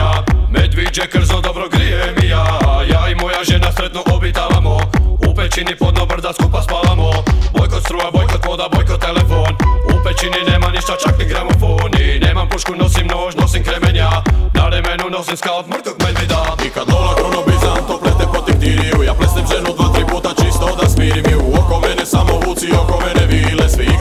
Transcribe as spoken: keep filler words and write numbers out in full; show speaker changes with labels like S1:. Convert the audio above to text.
S1: ja. Medviđe krzo dobro grije mi ja. Ja i moja žena sretno obitavamo. U pećini podno brda skupa spavamo. Bojkot struja, bojkot voda, bojkot telefon. U pećini nema ništa, čak ni gramofon. I nemam pušku, nosim nož, nosim kremenja. Na remenu nosim skalp mrtvog medvida.
S2: I kad lola kronobizam to plete po tiktiriju. Ja plesnem ženu dva, tri puta čisto da smirim ju. Oko mene samo vuci, oko mene vile. Svi